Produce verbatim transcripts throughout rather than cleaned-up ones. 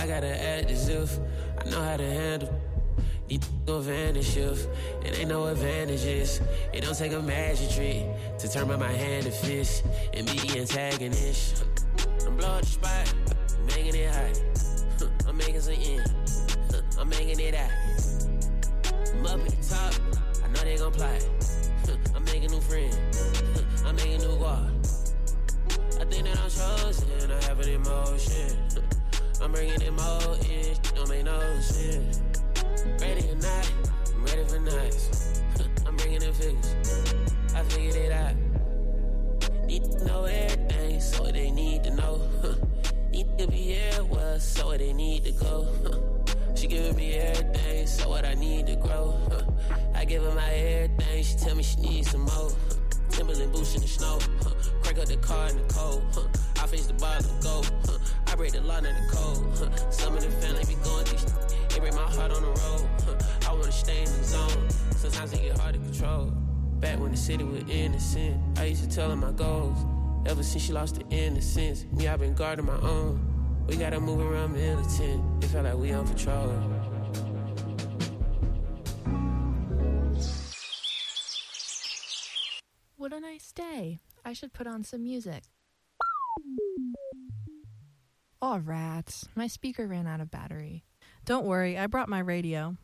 I gotta act as if I know how to handle. These gon' vanish if it ain't no advantages. It don't take a magic trick to turn by my hand to fist and be the antagonist. I'm blowing the spot, I'm making it hot. I'm making some in, I'm making it out. I'm up at the top, I know they gon' plot. I'm making new friends, I'm making new guard. I think that I'm chosen, I have an emotion. I'm bringing it more in, don't make no sense. Ready or not, I'm ready for nights. I'm bringing in figures, I figured it out. Need to know everything, so they need to know. Need to be here, well, so they need to go. She giving me everything, so what I need to grow. I give her my everything, she tell me she needs some more. Timberland boots in the snow, crank up the car in the cold. I face the bar to go. I break the law, not the code. Some of the family be going through shit. It break my heart on the road. I wanna stay in the zone. Sometimes it get hard to control. Back when the city was innocent, I used to tell her my goals. Ever since she lost the innocence, me, I've been guarding my own. We gotta move around militant. It felt like we on patrol. What a nice day. I should put on some music. Aw, rats. My speaker ran out of battery. Don't worry, I brought my radio.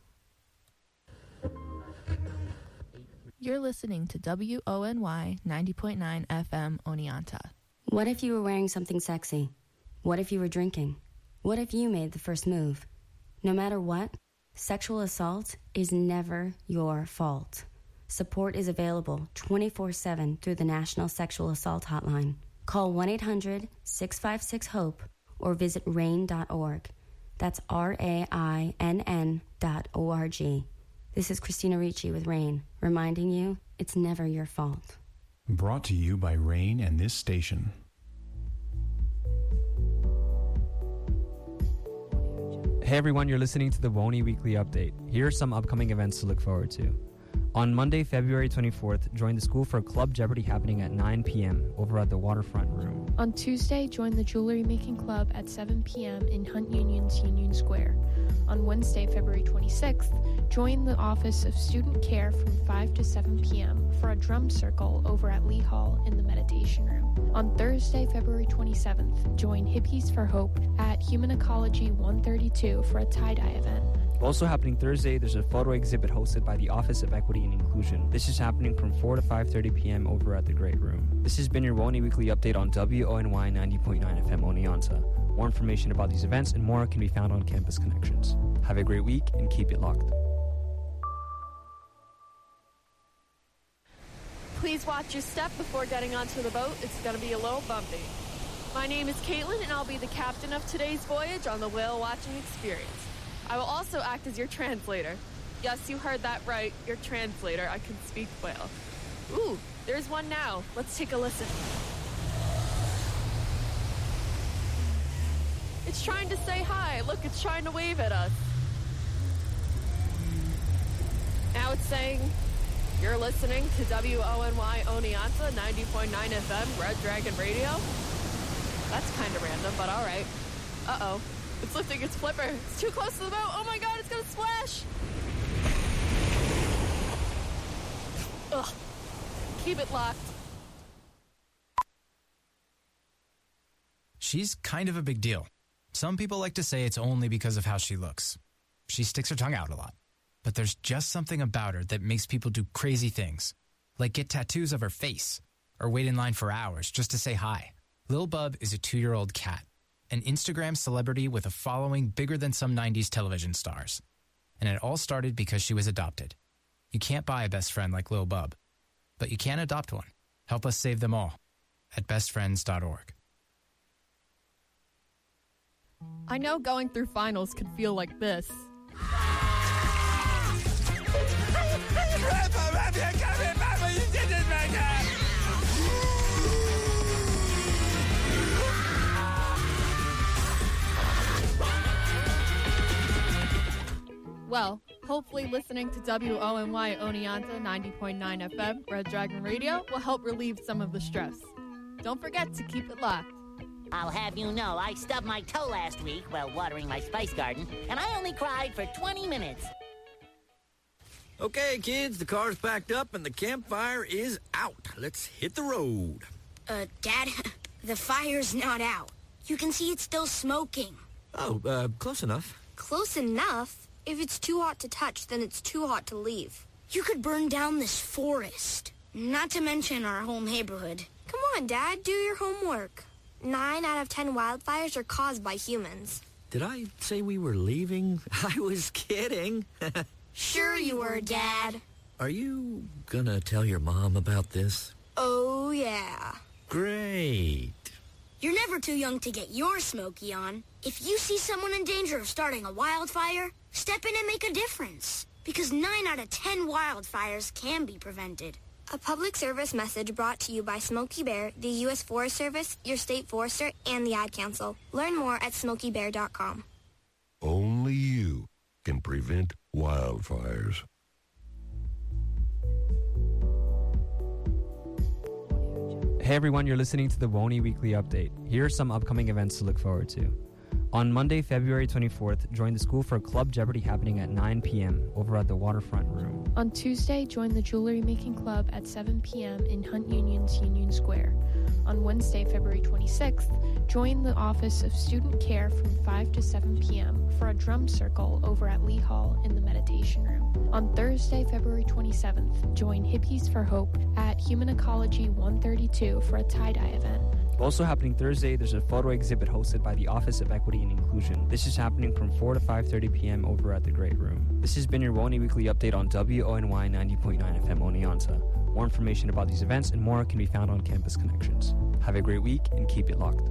You're listening to W O N Y ninety point nine F M Oneonta. What if you were wearing something sexy? What if you were drinking? What if you made the first move? No matter what, sexual assault is never your fault. Support is available twenty-four seven through the National Sexual Assault Hotline. Call one eight hundred six five six HOPE or visit rain dot org. That's R A I N N dot O R G. This is Christina Ricci with RAIN, reminding you it's never your fault. Brought to you by RAIN and this station. Hey everyone, you're listening to the WONY Weekly Update. Here are some upcoming events to look forward to. On Monday, February twenty-fourth, join the school for Club Jeopardy happening at nine p.m. over at the Waterfront Room. On Tuesday, join the Jewelry Making Club at seven p.m. in Hunt Union's Union Square. On Wednesday, February twenty-sixth, join the Office of Student Care from five to seven p.m. for a drum circle over at Lee Hall in the Meditation Room. On Thursday, February twenty-seventh, join Hippies for Hope at Human Ecology one thirty-two for a tie-dye event. Also happening Thursday, there's a photo exhibit hosted by the Office of Equity and Inclusion. This is happening from four to five thirty p.m. over at the Great Room. This has been your WONY Weekly Update on W O N Y ninety point nine F M Oneonta. More information about these events and more can be found on Campus Connections. Have a great week and keep it locked. Please watch your step before getting onto the boat. It's going to be a little bumpy. My name is Caitlin, and I'll be the captain of today's voyage on the whale watching experience. I will also act as your translator. Yes, you heard that right. Your translator. I can speak whale. Ooh, there's one now. Let's take a listen. It's trying to say hi. Look, it's trying to wave at us. Now it's saying, you're listening to W O N Y Oneonta ninety point nine F M, Red Dragon Radio. That's kind of random, but all right. Uh-oh. It's lifting its flipper. It's too close to the boat. Oh my god, it's gonna splash! Ugh. Keep it locked. She's kind of a big deal. Some people like to say it's only because of how she looks. She sticks her tongue out a lot. But there's just something about her that makes people do crazy things. Like get tattoos of her face. Or wait in line for hours just to say hi. Lil Bub is a two-year-old cat. An Instagram celebrity with a following bigger than some nineties television stars. And it all started because she was adopted. You can't buy a best friend like Lil Bub, but you can adopt one. Help us save them all at best friends dot org. I know going through finals could feel like this. Well, hopefully listening to W O N Y Oneonta ninety point nine F M, Red Dragon Radio, will help relieve some of the stress. Don't forget to keep it locked. I'll have you know I stubbed my toe last week while watering my spice garden, and I only cried for twenty minutes. Okay, kids, the car's packed up and the campfire is out. Let's hit the road. Uh, Dad, the fire's not out. You can see it's still smoking. Oh, uh, close enough. Close enough? If it's too hot to touch, then it's too hot to leave. You could burn down this forest. Not to mention our whole neighborhood. Come on, Dad, do your homework. Nine out of ten wildfires are caused by humans. Did I say we were leaving? I was kidding. Sure you were, Dad. Are you gonna tell your mom about this? Oh, yeah. Great. You're never too young to get your smoky on. If you see someone in danger of starting a wildfire, step in and make a difference. Because nine out of ten wildfires can be prevented. A public service message brought to you by Smokey Bear, the U S Forest Service, your state forester, and the Ad Council. Learn more at smokey bear dot com. Only you can prevent wildfires. Hey everyone, you're listening to the Woney Weekly Update. Here are some upcoming events to look forward to. On Monday, February twenty-fourth, join the school for Club Jeopardy happening at nine p.m. over at the Waterfront Room. On Tuesday, join the Jewelry Making Club at seven p.m. in Hunt Union's Union Square. On Wednesday, February twenty-sixth, join the Office of Student Care from five to seven p.m. for a drum circle over at Lee Hall in the Meditation Room. On Thursday, February twenty-seventh, join Hippies for Hope at Human Ecology one thirty-two for a tie-dye event. Also happening Thursday, there's a photo exhibit hosted by the Office of Equity and Inclusion. This is happening from four to five thirty p.m. over at the Great Room. This has been your Woney Weekly Update on W O N Y ninety point nine F M Oneonta. More information about these events and more can be found on Campus Connections. Have a great week and keep it locked.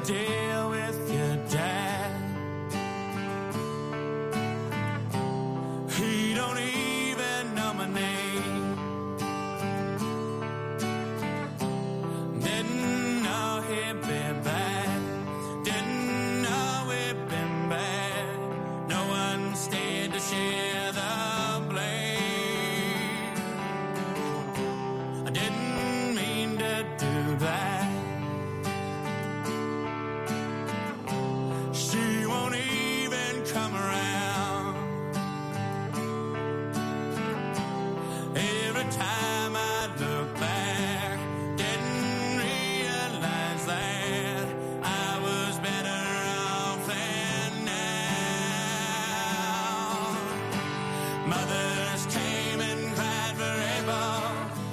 deal with your dad. He don't even know my name. Didn't know he'd be back. Didn't know it'd been bad. No one stayed to share the blame. I didn't mean to do that. She won't even come around. Every time I look back, didn't realize that I was better off than now. Mothers came and cried for Abel.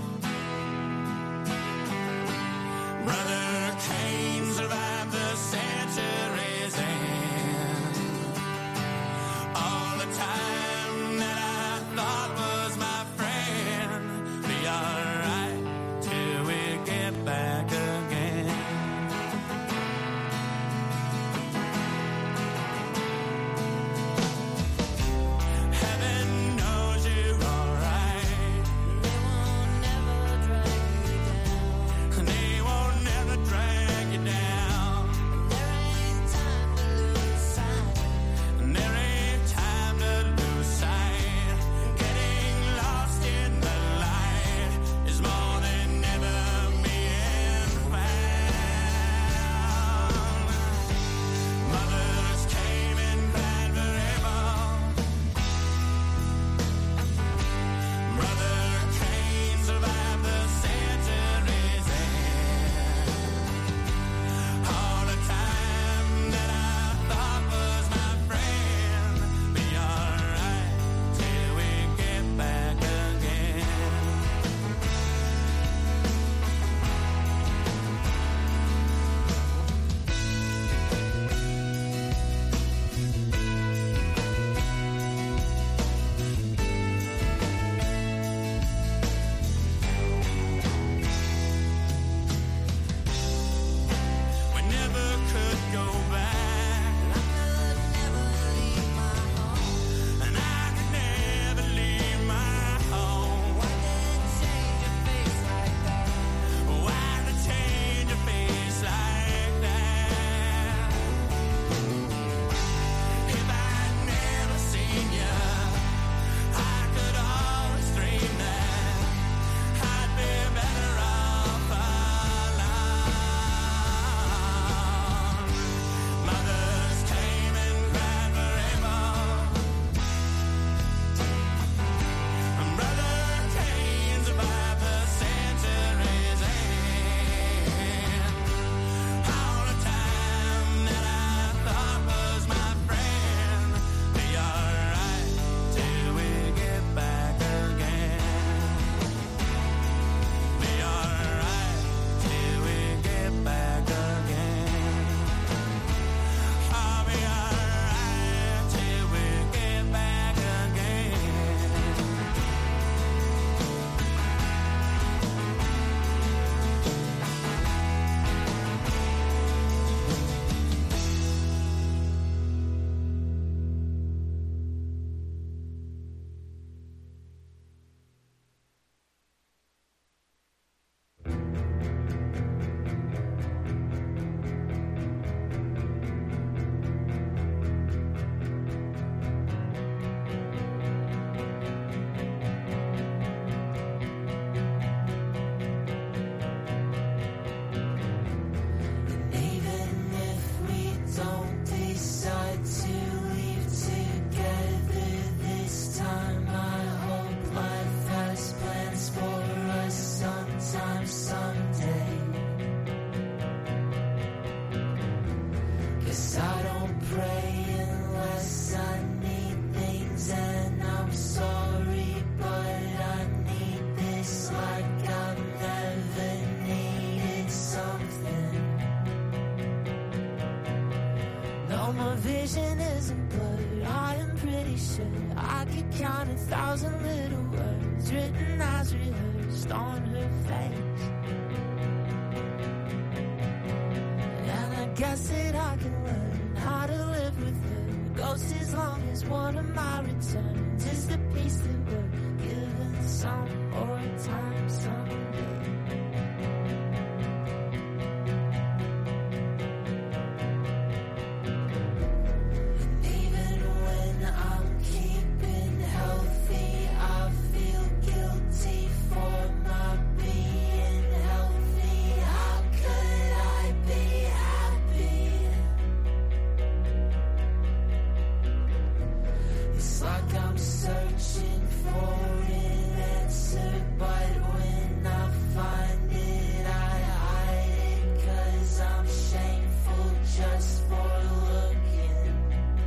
Brother Cain survived the centuries and all the time that I thought was my friend. Be alright till we get back again. Heaven knows you're alright. They won't never drag you down. And there ain't time to lose sight. Getting lost in the light is more than ever being found. Mothers came and cried for Abel. Brother Cain survived the centuries and all the time that I thought was my friend. Be alright till we get back again. We never could go back. And I could never leave my home. Why the change of face like that? If I'd never seen you, I could always dream that I'd be better off alone. Mothers came and cried for Abel. And Brother Cain survived the centuries and all the time that I thought was my friend. Be alright till we get back again. Be alright till we get back again. I'll be alright till we get back again. Even if we don't decide to leave together this time, I hope life has plans for us sometime, someday. 'Cause I don't pray unless I need things, and I'm sorry, but I need this like I've never needed something. No, my vision isn't blurred. I am pretty sure I could count a thousand little words written as rehearsed on her face. And I guess as long as one of my returns is the peace that we're given some more time someday. And even when I'm keeping healthy, I feel guilty for not being healthy. How could I be happy? It's like I'm searching for an answer, but when I find it, I hide it, 'cause I'm shameful just for looking.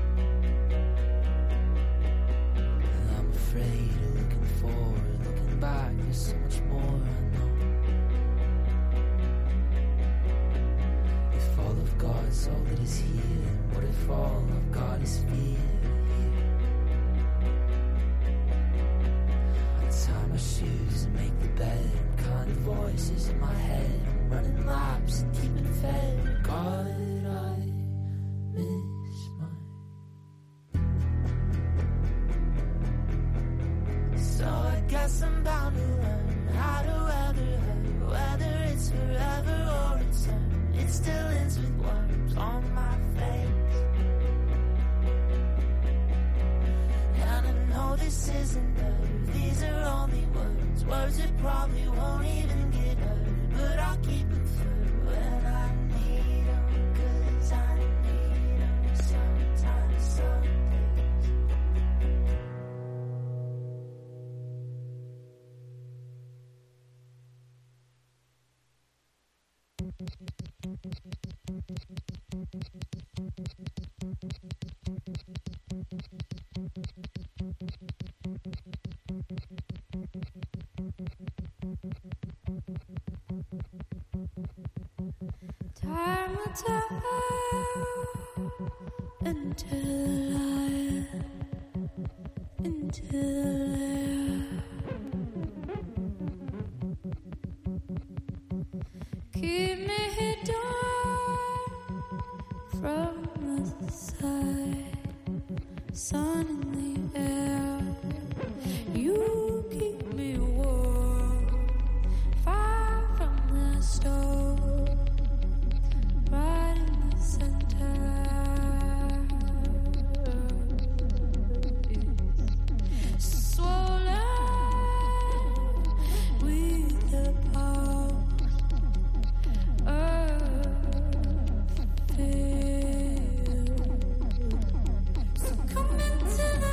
And I'm afraid of looking forward, looking back, there's so much more I know. If all of God's all that is here, what if all of God is fear? Tie my shoes and make the bed. Kind of voices in my head. I'm running laps and keeping fed. God, I miss my. So I guess I'm bound to learn how to weather her. Whether it's forever or return, it still ends with worms on my face. And I know this isn't love. These are only words, words that probably won't even get heard, but I'll keep them through when I need them, 'cause I need them sometimes, some days. Time will tell until I, until I keep me hidden from the side, sun in the air. You keep me warm, far from the stove, right in the center. Swollen with the pulse, earth filled. So come into the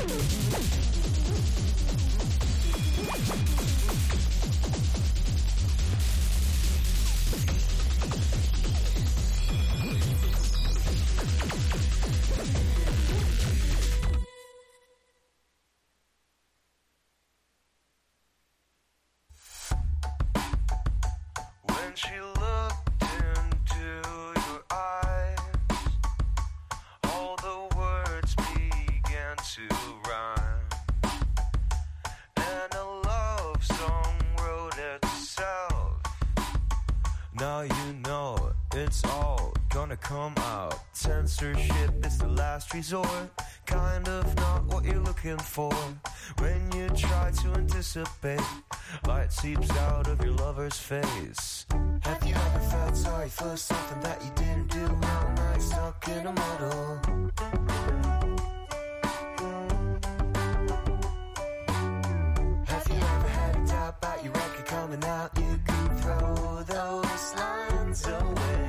Now you know it's all gonna come out. Censorship is the last resort, kind of not what you're looking for. When you try to anticipate, light seeps out of your lover's face. Have you ever felt sorry for something that you didn't do? Well, now you're stuck in a muddle. Have you ever had a doubt about your record coming out? You can throw those lines away.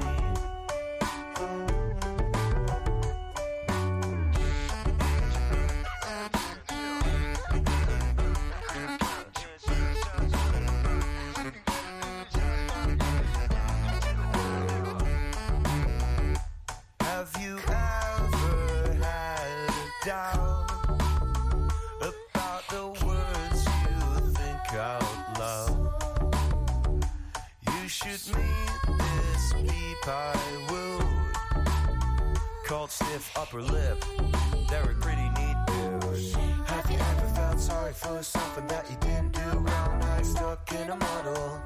Have you ever had a doubt about the words you think out loud? You should meet this peep I wooed, called stiff upper lip. They're a pretty neat dude. Have you ever felt sorry for something that you didn't do? Well, now you're stuck in a muddle.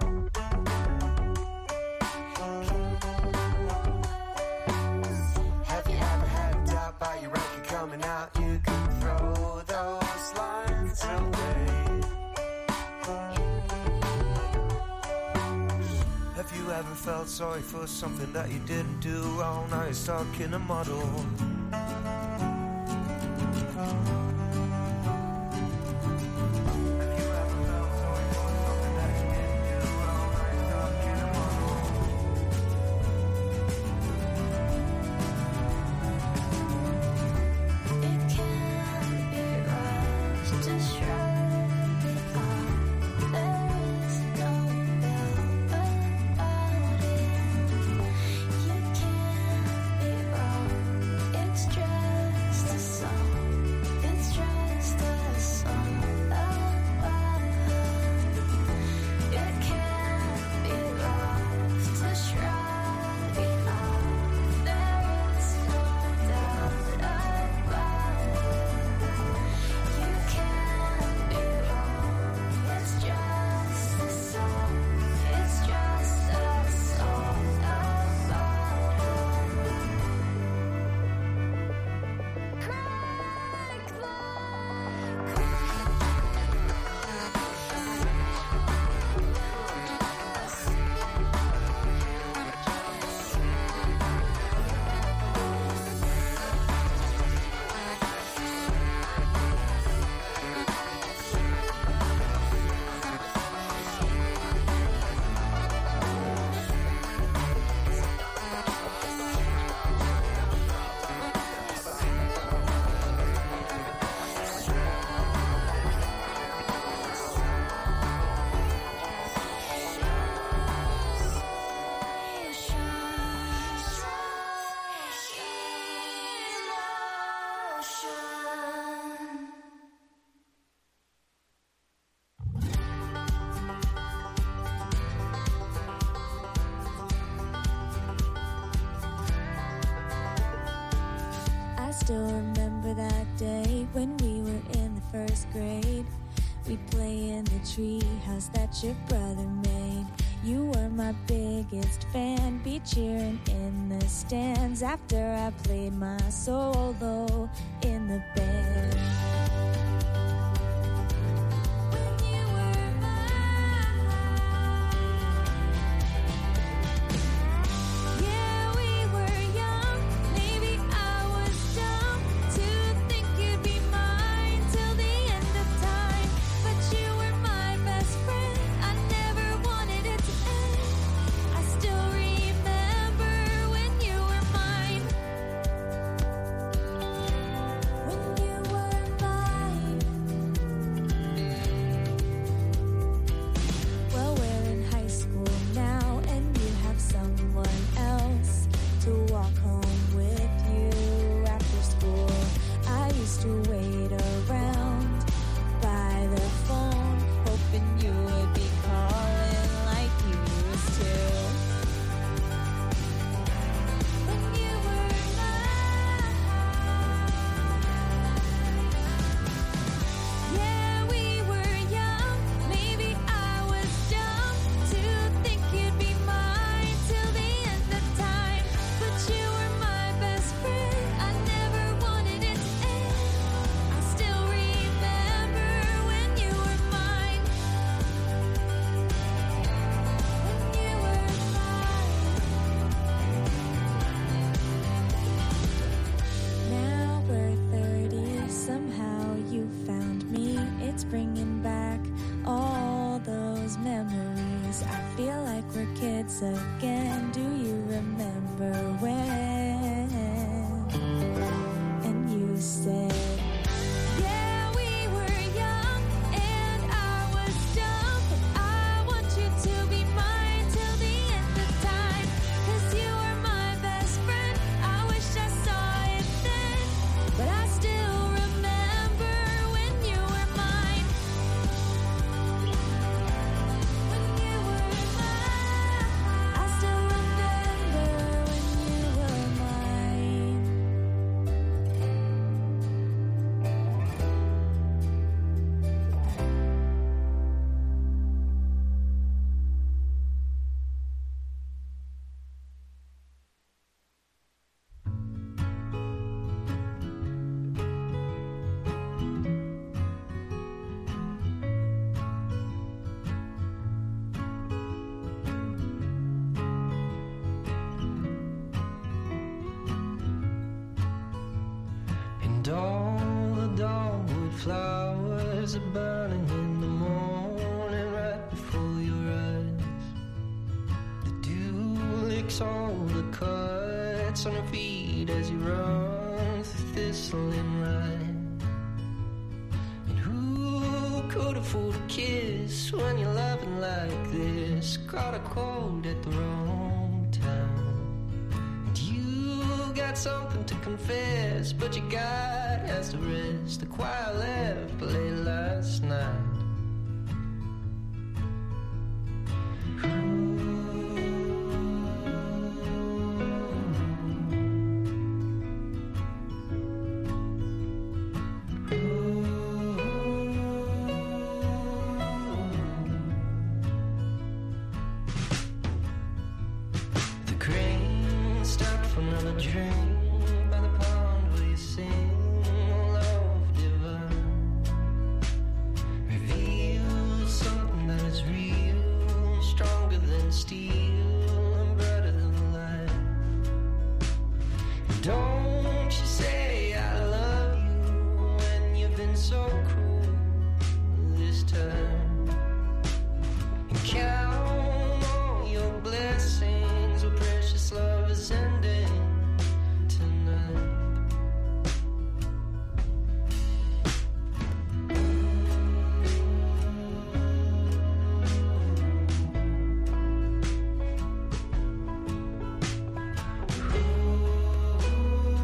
Have you ever had a doubt about your record coming out? You can throw those lines away. Have you ever felt sorry for something that you didn't do? Oh, now you're stuck in a muddle. Still remember that day when we were in the first grade. We'd play in the tree house that your brother made. You were my biggest fan, be cheering in the stands after I played my solo in the band. When you once again. Do you remember when? And you said, yeah, we were young and I was dumb, but I want you to be mine till the end of time, 'cause you were my best friend. I wish I saw it then, but I still remember when you were mine. When you were mine, I still remember when you were mine. And all the dogwood flowers are burning in the morning right before your eyes. The dew licks all the cuts on your feet as you run through thistle and rye. And who could afford a kiss when you're loving like this? Caught a cold at the wrong time. And you got something to confess, but your God has to rest. The choir left late last night. The crane stopped for another drink by the pond where you sing love divine. Reveals something that is real, stronger than steel and brighter than light. Don't you say I love you when you've been so cruel this time. And count all your blessings, what precious love is ending tonight. Ooh.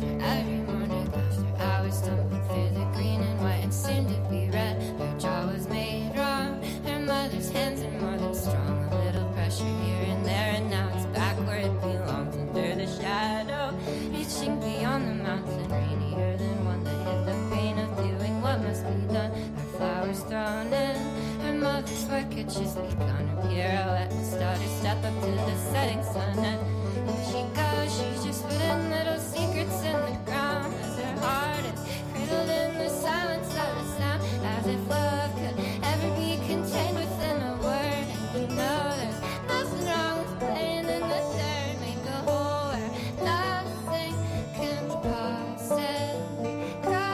her every morning after hours, stumbling through the green and white and soon to be red. Her jaw was made wrong, her mother's hands are more than strong. A little pressure here and there, and now it's back where it belongs, under the shadow, reaching beyond the mountain, rainier than one that hid the pain of doing what must be done. Her flowers thrown in, her mother's work had just begun. Her pirouette must start her step up to the setting sun, and if she goes, she's just putting little secrets in the ground, as her heart is cradled in the silence of the sound, as if love could ever be contained within a word. And you know there's nothing wrong with playing in the dirt, make a hole where nothing can possibly go.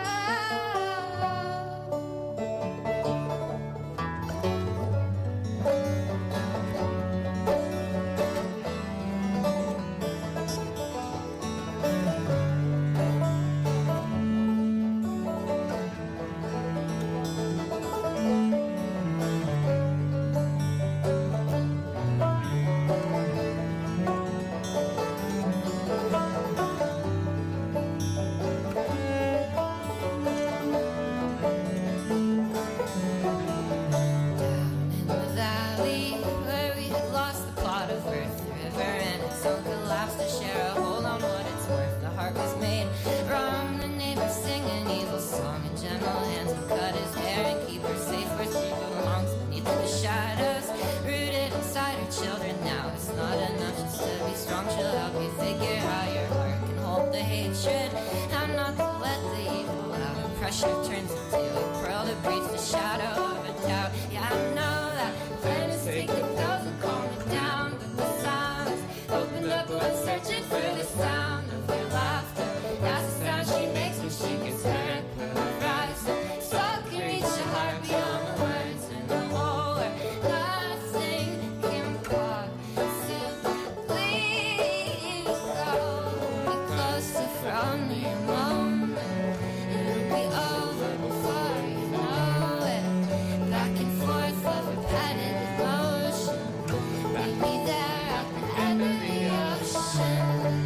Pressure turns into a pearl that breathes the shadow of a doubt. Yeah, I know that plan is taking pills and calm it down, but the silence opened up when searching for the sound of your laughter. That's the sound she makes when she gets hurt. Her eyes so can reach your heart beyond the words in the hole where nothing can possibly go. Be closer from your moment. Be over before you know it. Back and forth of repetitive motion. Meet me there at the end of the ocean.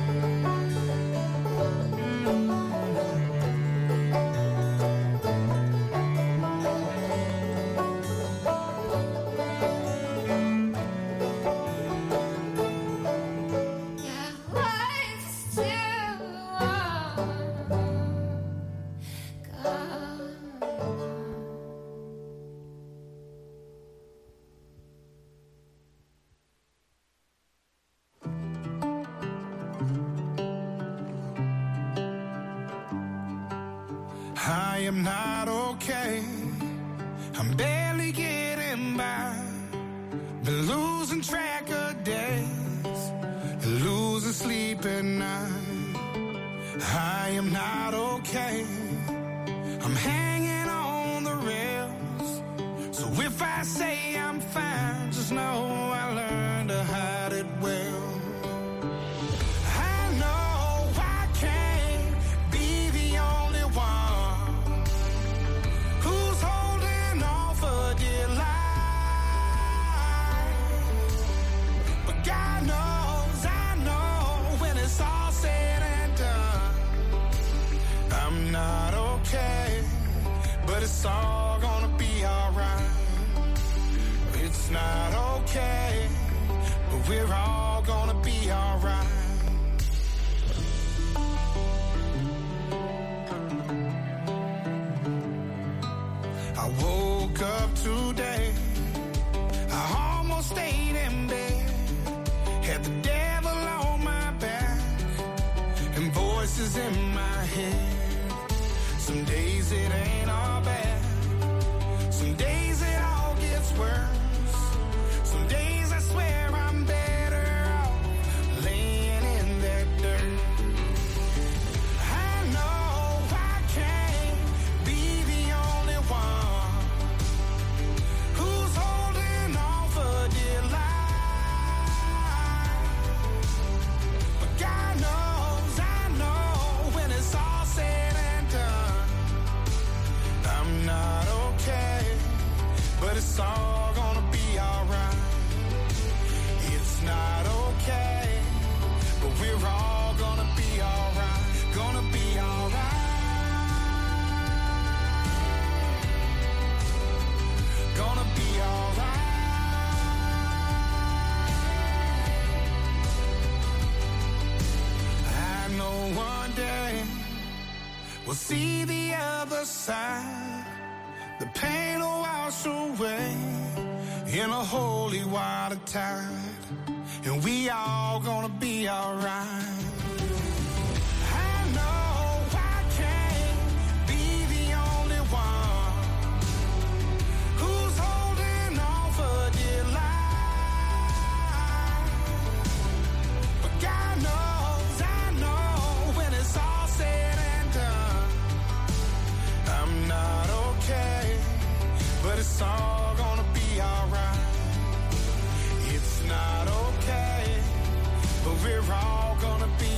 Yeah, life's too long. I am not okay. I'm barely getting by. Been losing track of days, losing sleep at night. I am not okay. I'm hanging on the rails. So if I say I'm fine, just know I learned to hide it well. I know I can't be the only one who's holding on for dear life. But God knows, I know when it's all said and done, I'm not okay, but it's all gonna be alright. It's not okay, but we're all gonna be alright. I woke up today, I almost stayed in bed, had the devil on my back and voices in my head. Some days it ain't all bad, some days it all gets worse. Some days I swear I'm better off laying in that dirt. I know I can't be the only one who's holding on for dear life. But God knows, I know when it's all said and done, I'm not okay, but it's all gonna we'll see the other side. The pain will wash away in a holy water tide, and we all gonna be alright. I know I can't be the only one who's holding on for dear life, but God knows, I know when it's all said and done, I'm not okay, but it's all gonna be alright. It's not okay, but we're all gonna be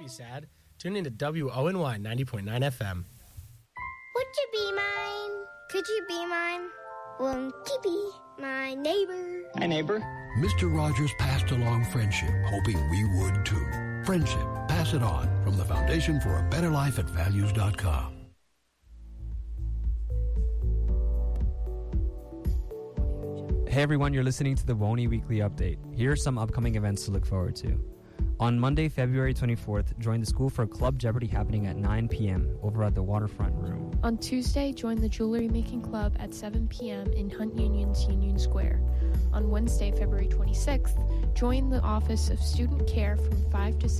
you sad? Tune in to W O N Y ninety point nine F M. Would you be mine? Could you be mine? Won't you be my neighbor? Hi, neighbor. Mister Rogers passed along friendship, hoping we would too. Friendship. Pass it on. From the Foundation for a Better Life at values dot com. Hey everyone, you're listening to the Woney Weekly Update. Here are some upcoming events to look forward to. On Monday, February twenty-fourth, join the school for Club Jeopardy happening at nine p.m. over at the Waterfront Room. On Tuesday, join the Jewelry Making Club at seven p.m. in Hunt Union's Union Square. On Wednesday, February twenty-sixth, join the Office of Student Care from five to seven